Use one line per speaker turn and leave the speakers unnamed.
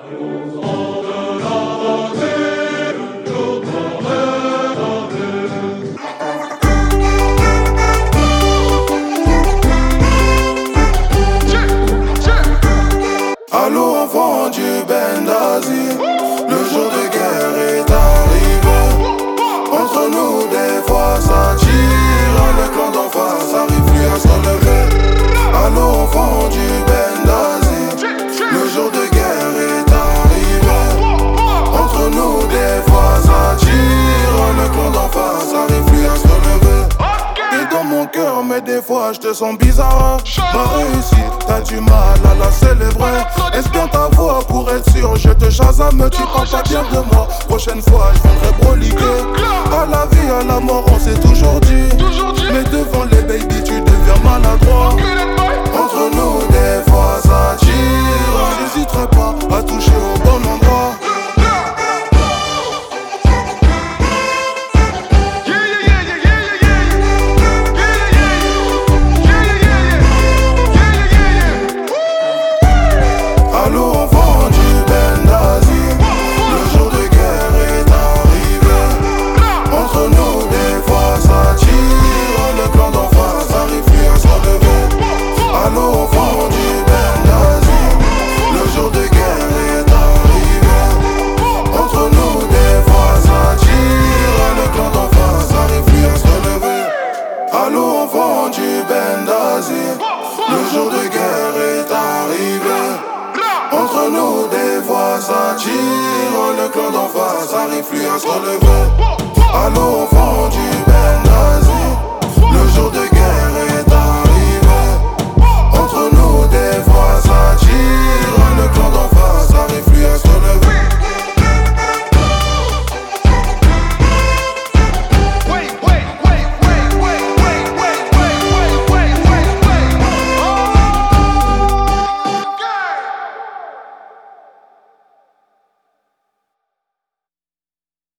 Allô enfant du Benghazi, le jour de guerre est arrivé. Entre nous des fois ça tire, le clan d'en face arrive plus à se relever. Allô enfant du Benghazi, le jour de guerre est arrivé. Entre nous des fois ça tire, le clan d'en face arrive plus à se relever. T'es dans mon cœur mais des fois je te sens bizarre. Ma réussite, t'as du mal à la célébrer. Est-ce bien ta voix pour être sûr, je te chasame, tu parles pas bien de moi. Prochaine fois je viendrai broliquer. À la vie, à la mort, on s'est toujours dit. Mais devant les baby, tu deviens maladroit. Entre nous, des fois ça tire. J'hésiterai pas à toucher au bon endroit. Allô enfant du Benghazi, le jour de guerre est arrivé. Entre nous des fois ça tire, le clan d'en face arrive plus à se relever. Allô enfant du Benghazi, le jour de guerre est arrivé. Entre nous des fois ça tire, le clan d'en face arrive plus à se relever. Allô enfant du Benghazi, le jour de guerre est arrivé. Entre nous des fois ça tire, le clan d'en face arrive plus à se relever. Allô enfant du Benghazi, le jour de